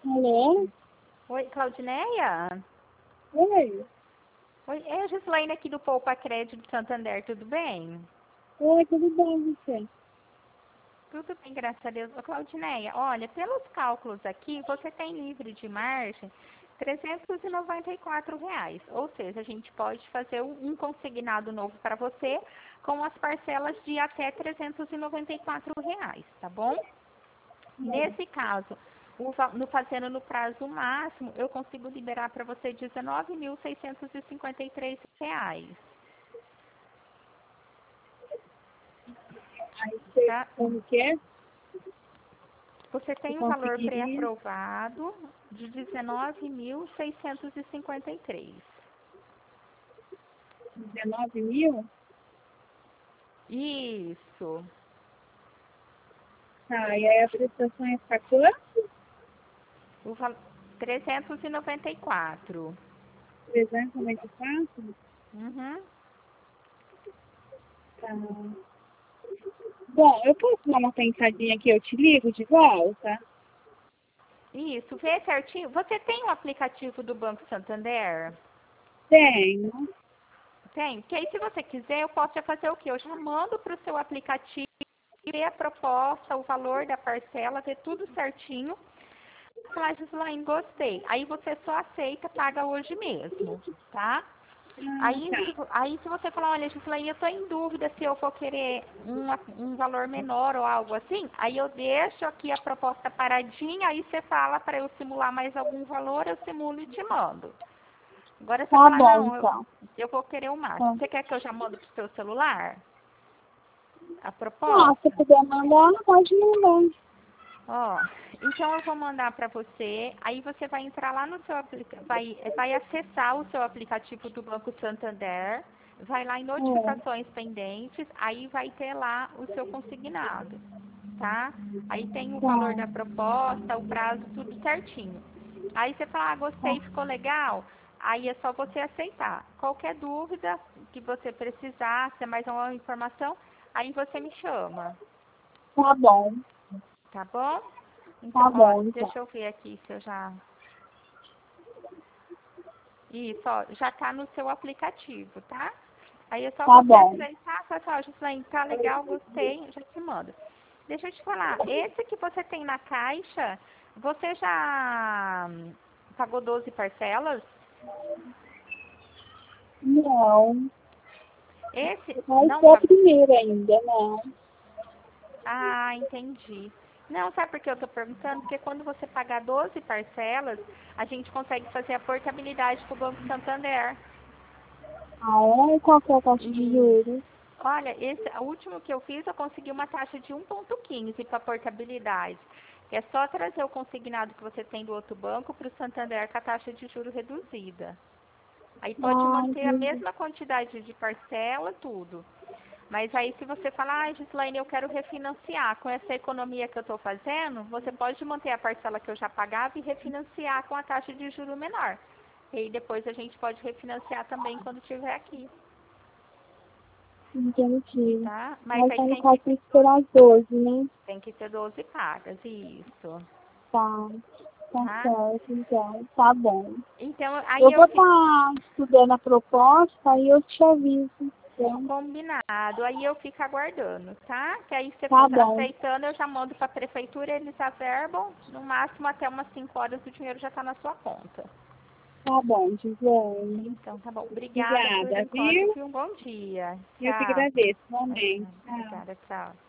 Alô? Oi, Claudineia? Oi. Oi, é a Gislaine aqui do Poupa Crédito Santander, tudo bem? Oi, tudo bem, você? Tudo bem, graças a Deus. Ô, Claudineia, olha, pelos cálculos aqui, você tem livre de margem R$ 394, ou seja, a gente pode fazer um consignado novo para você com as parcelas de até R$ 394, tá bom? Nesse caso, fazendo no prazo máximo, eu consigo liberar para você R$ 19.653. Aí você, Tá? como que é? Você Eu tem o valor conseguiria pré-aprovado de 19.653. 19 mil? Isso. Tá, e aí a prestação ia ficar quanto? O 394. 394? Uhum. Tá. Bom, eu posso dar uma pensadinha aqui, eu te ligo de volta? Isso, vê certinho. Você tem o aplicativo do Banco Santander? Tenho. Tem? Porque aí, se você quiser, eu posso já fazer o quê? Eu já mando para o seu aplicativo, ver a proposta, o valor da parcela, ver tudo certinho. Falar, Gislaine, gostei. Aí você só aceita, paga hoje mesmo, tá? Ah, Aí, tá. se você falar, olha, Gislaine, eu estou em dúvida se eu vou querer um valor menor ou algo assim, aí eu deixo aqui a proposta paradinha, aí você fala para eu simular mais algum valor, eu simulo e te mando. Agora você Tá falar, bom, não, então. eu vou querer o máximo. Tá. Você quer que eu já mando pro seu celular a Ah, se proposta? puder mandar, pode mandar. Ó, então eu vou mandar para você, aí você vai entrar lá no seu vai acessar o seu aplicativo do Banco Santander, vai lá em É. notificações pendentes, aí vai ter lá o seu consignado, tá? Aí tem o valor Tá. da proposta, o prazo, tudo certinho. Aí você fala, ah, gostei, Tá. ficou legal, aí é só você aceitar. Qualquer dúvida que você precisar, se é mais uma informação, aí você me chama. Tá bom. Tá bom? Tá Então, ó, bom, então. deixa eu ver aqui se eu já... Isso, ó, já tá no seu aplicativo, tá? Aí é só Tá você bom. aceitar, falar assim, ó, Gislaine, tá legal, gostei, eu já te mando. Deixa eu te falar, esse que você tem na caixa, você já pagou 12 parcelas? Não. Esse Vai não ser a pagou? primeira ainda, não. Ah, entendi. Não, sabe por que eu tô perguntando? Porque quando você pagar 12 parcelas, a gente consegue fazer a portabilidade pro Banco Santander. Ah, é? Qual que é a taxa de E juros? olha, o último que eu fiz, eu consegui uma taxa de 1,15 para portabilidade. É só trazer o consignado que você tem do outro banco para o Santander com a taxa de juros reduzida. Aí pode Ah, manter a entendi. mesma quantidade de parcela, tudo. Mas aí se você falar, ah, Gislaine, eu quero refinanciar com essa economia que eu estou fazendo, você pode manter a parcela que eu já pagava e refinanciar com a taxa de juro menor. E aí depois a gente pode refinanciar também quando estiver aqui, Entendi. tá? Mas Mas aí aí no tem caso que tem que esperar as 12, né? Tem que ter 12 pagas, isso, Tá. Tá tá? certo, então. Tá bom. Então, aí Eu eu vou fico estar estudando a proposta e eu te aviso. Então, combinado, aí eu fico aguardando, tá? Que aí você tá bom. aceitando, eu já mando para a prefeitura, eles averbam, no máximo até umas 5 horas o dinheiro já está na sua conta. Tá bom, Gisele. Então, tá bom. Obrigada por Obrigada, enquanto, viu? viu? Um bom dia. Eu te Tchau. agradeço. Momento. Imagina. Tchau. Obrigada, tchau.